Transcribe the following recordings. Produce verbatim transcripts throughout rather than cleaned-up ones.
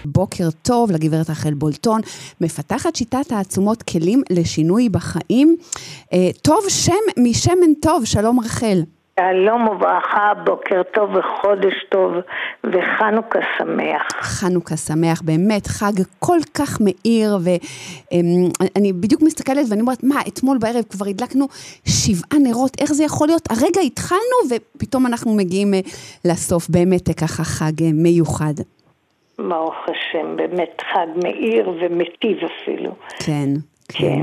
בוקר טוב לגברת רחל בולטון, מפתחת שיטת העצומות כלים לשינוי בחיים. טוב שם משמן טוב, שלום רחל. שלום וברכה, בוקר טוב וחודש טוב וחנוכה שמח. חנוכה שמח, באמת חג כל כך מאיר, ואני בדיוק מסתכלת ואני אומרת, מה, אתמול בערב כבר הדלקנו שבעה נרות, איך זה יכול להיות? הרגע התחלנו ופתאום אנחנו מגיעים לסוף, באמת ככה חג מיוחד. ברוך השם, באמת חג מאיר ומטיב אפילו. כן, כן.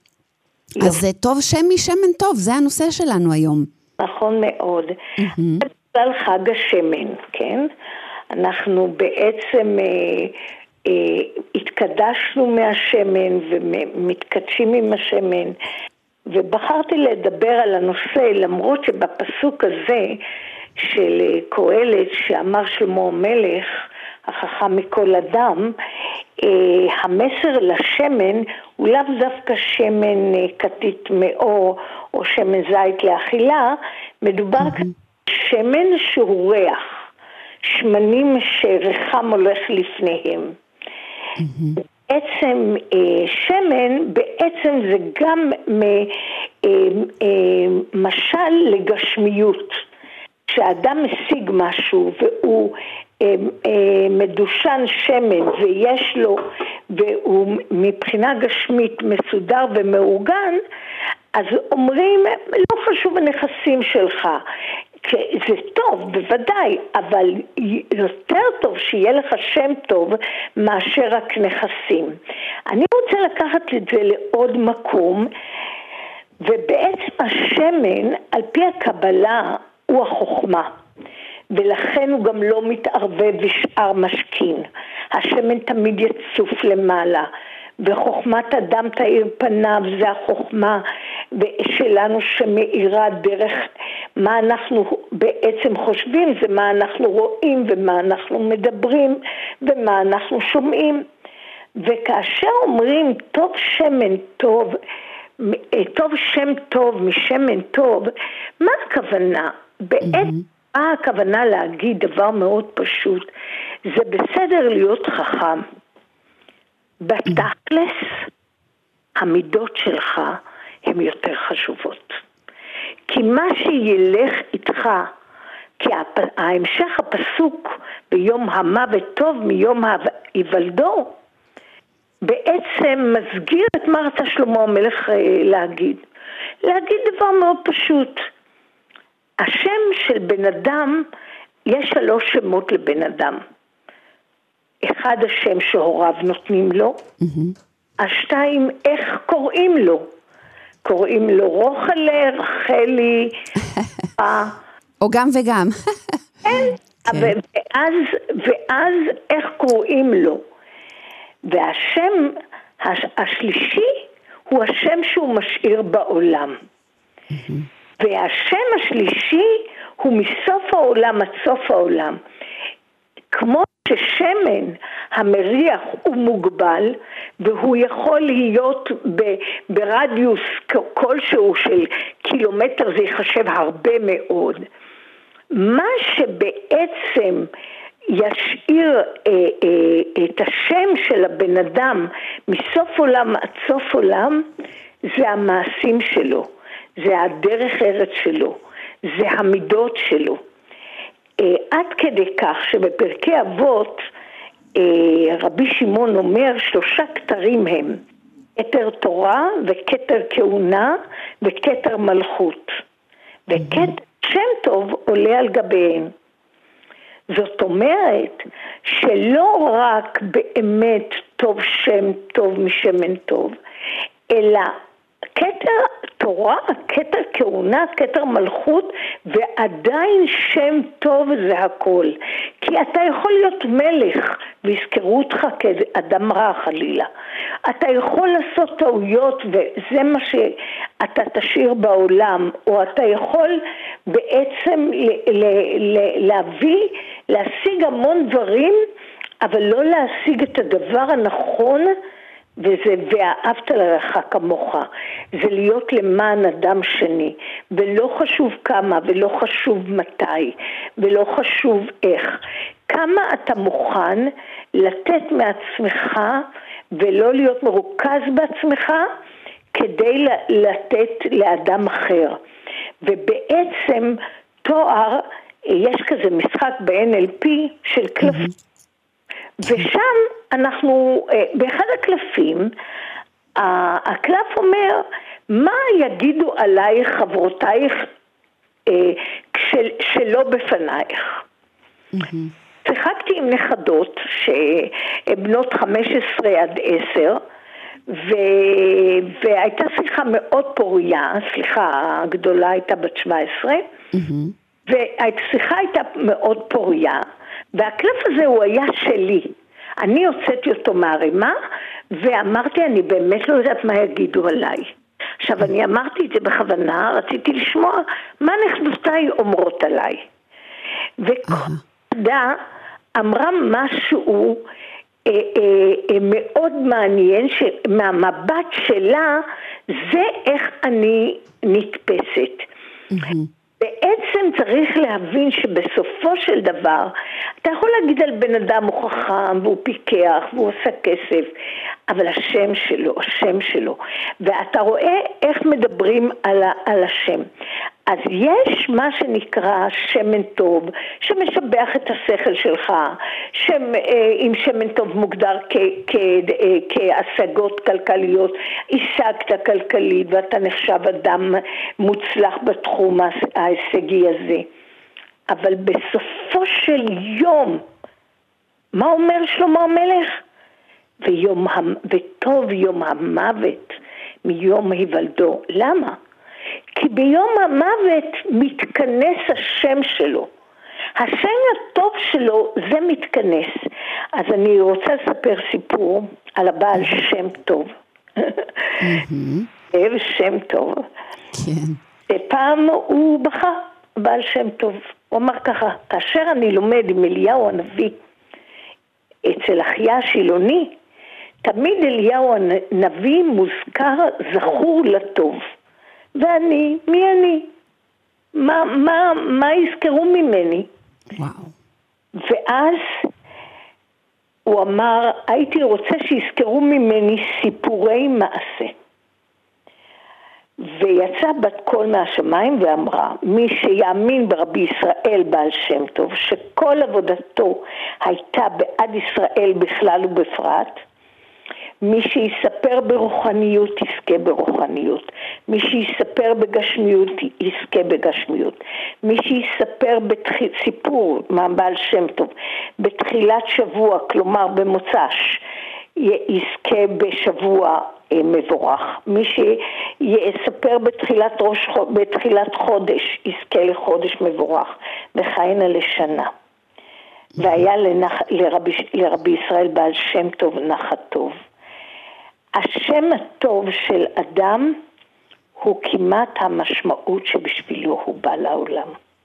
אז טוב שם משמן טוב, זה הנושא שלנו היום. נכון מאוד. על חג השמן, כן? אנחנו בעצם אה, אה, התקדשנו מהשמן ומתקדשים עם השמן, ובחרתי לדבר על הנושא, למרות שבפסוק הזה של קהלת שאמר שלמה המלך, החכם מכל אדם, אה, המסר לשמן הוא לאו דווקא שמן אה, כתית מאור או שמן זית לאכילה, מדובר mm-hmm. שמן שהוא ריח, שמנים שריחם הולך לפניהם. Mm-hmm. בעצם אה, שמן בעצם זה גם מ, אה, אה, משל לגשמיות. כשאדם משיג משהו והוא אה, אה, מדושן שמן ויש לו, והוא מבחינה גשמית מסודר ומאורגן, אז אומרים, לא חשוב הנכסים שלך, זה טוב, בוודאי, אבל יותר טוב שיהיה לך שם טוב מאשר רק נכסים. אני רוצה לקחת את זה לעוד מקום, ובעצם השמן, על פי הקבלה, הוא החוכמה, ולכן הוא גם לא מתערבב בשאר משכין. השמן תמיד יצוף למעלה, וחוכמת אדם תאיר פניו, זה החוכמה שלנו שמאירה דרך מה אנחנו בעצם חושבים, זה מה אנחנו רואים ומה אנחנו מדברים ומה אנחנו שומעים. וכאשר אומרים טוב שמן טוב, טוב שם טוב משמן טוב, מה הכוונה? בעצם מה הכוונה להגיד דבר מאוד פשוט? זה בסדר להיות חכם. בתכלס, המידות שלך הן יותר חשובות. כי מה שילך איתך, כי ההמשך הפסוק ביום המוות טוב מיום היוולדו, בעצם מסגיר את מה רצה שלמה המלך להגיד. להגיד דבר מאוד פשוט. השם של בן אדם, יש שלוש שמות לבן אדם. אחד השם שהוריו נותנים לו, mm-hmm. השתיים איך קוראים לו, קוראים לו רוחלה, רחלי, או גם וגם. כן, ואז, ואז איך קוראים לו, והשם השלישי הוא השם שהוא משאיר בעולם, mm-hmm. והשם השלישי הוא מסוף העולם עד סוף העולם, כמו ששמן המריח הוא מוגבל והוא יכול להיות ב- ברדיוס כלשהו של קילומטר, זה יחשב הרבה מאוד. מה שבעצם ישאיר אה, אה, את השם של הבן אדם מסוף עולם עד סוף עולם, זה המעשים שלו, זה הדרך ארץ שלו, זה המידות שלו. עד כדי כך שבפרקי אבות רבי שמעון אומר שלושה כתרים הם, כתר תורה וכתר כהונה וכתר מלכות, וכתר שם טוב עולה על גביהם. זאת אומרת שלא רק באמת טוב שם טוב משמן טוב, אלא כתר תורה, כתר כהונה, כתר מלכות, ועדיין שם טוב זה הכל. כי אתה יכול להיות מלך ויזכרו אותך כאדם רע חלילה. אתה יכול לעשות טעויות וזה מה שאתה תשאיר בעולם, או אתה יכול בעצם ל- ל- ל- להביא, להשיג המון דברים, אבל לא להשיג את הדבר הנכון, וזה ואהבת לרעך כמוך, זה להיות למען אדם שני, ולא חשוב כמה ולא חשוב מתי ולא חשוב איך, כמה אתה מוכן לתת מעצמך ולא להיות מרוכז בעצמך כדי לתת לאדם אחר. ובעצם תואר, יש כזה משחק ב-אן אל פי של קלפים, ושם אנחנו, באחד הקלפים, הקלף אומר, מה יגידו עלייך חברותייך של, שלא בפנייך? שיחקתי עם נכדות שבנות חמש עשרה עד עשר, ו... והייתה שיחה מאוד פוריה, סליחה, הגדולה הייתה בת שבע עשרה, והשיחה הייתה מאוד פוריה, והקלף הזה הוא היה שלי. אני הוצאתי אותו מהרימה, ואמרתי, אני באמת לא יודעת מה יגידו עליי. עכשיו, אני אמרתי את זה בכוונה, רציתי לשמוע מה נכדותיי אומרות עליי. וכל דה אמרה משהו אה, אה, אה, מאוד מעניין, שמהמבט שלה, זה איך אני נתפסת. בעצם צריך להבין שבסופו של דבר, אתה יכול להגיד על בן אדם הוא חכם והוא פיקח והוא עושה כסף, אבל השם שלו, השם שלו, ואתה רואה איך מדברים על, על השם. אז יש מה שנקרא שמן טוב, שמשבח את השכל שלך, אם שמן טוב מוגדר כ, כ, כהשגות כלכליות, השגת כלכלית ואתה נחשב אדם מוצלח בתחום ההישגי הזה. אבל בסופו של יום, מה אומר שלמה המלך? ויום, וטוב יום המוות מיום היוולדו. למה? כי ביום המוות מתכנס השם שלו. השם הטוב שלו זה מתכנס. אז אני רוצה לספר סיפור על הבעל שם טוב. אוהב שם טוב. פעם הוא בכה, בעל שם טוב. הוא אמר ככה, כאשר אני לומד עם אליהו הנביא אצל אחיה השילוני, תמיד אליהו הנביא מוזכר זכור לטוב. ואני, מי אני? מה, מה, מה יזכרו ממני? וואו. ואז הוא אמר, הייתי רוצה שיזכרו ממני סיפורי מעשה. ויצא בת קול מהשמיים ואמרה, מי שיאמין ברבי ישראל בעל שם טוב, שכל עבודתו הייתה בעד ישראל בכלל ובפרט, מי שיספר ברוחניות יזכה ברוחניות, מי שיספר בגשמיות יזכה בגשמיות, מי שיספר בתחיל, סיפור מהבעל שם טוב בתחילת שבוע, כלומר במוצ"ש, יזכה בשבוע מבורך, מי שיספר בתחילת, ראש, בתחילת חודש יזכה לחודש מבורך, וכהנה לשנה. והיה לנח, לרבי, לרבי ישראל בעל שם טוב נחת טוב. השם הטוב של אדם הוא כמעט המשמעות שבשבילו הוא בא לעולם.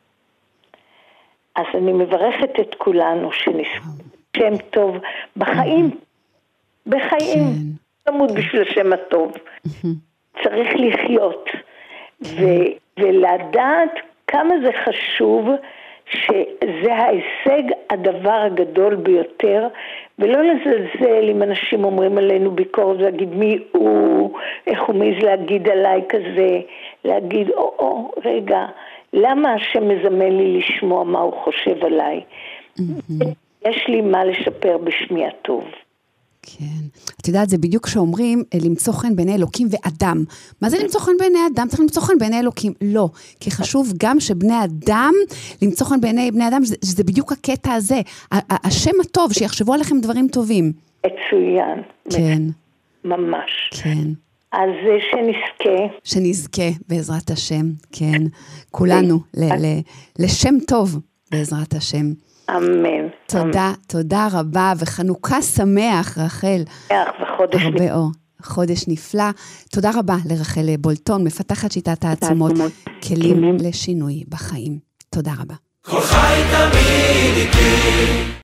אז אני מברכת את כולנו שנזכה שם טוב בחיים, בחיים, תמות בשביל השם הטוב. צריך לחיות ו- ולדעת כמה זה חשוב שזה ההישג הדבר הגדול ביותר, ולא לזלזל אם אנשים אומרים עלינו ביקורת ולהגיד מי הוא, איך הוא מעז להגיד עליי כזה, להגיד או או רגע, למה השם מזמן לי לשמוע מה הוא חושב עליי? יש לי מה לשפר בשמי הטוב. כן. את יודעת, זה בדיוק שאומרים למצוא חן בעיני אלוקים ואדם. מה זה למצוא חן בעיני אדם? צריך למצוא חן בעיני אלוקים. לא. כי חשוב גם שבני אדם, למצוא חן בעיני בני אדם, זה, זה בדיוק הקטע הזה. השם הטוב, שיחשבו עליכם דברים טובים. מצוין. כן. ממש. כן. אז שנזכה. שנזכה בעזרת השם. כן. כולנו. ל- ל- לשם טוב בעזרת השם. אמן. תודה, תודה רבה, וחנוכה שמח, רחל. שמח, וחודש נפלא. הרבה אור, חודש נפלא. תודה רבה לרחל בולטון, מפתחת שיטת העצמות, כלים לשינוי בחיים. תודה רבה. כל חי תמיד איתי.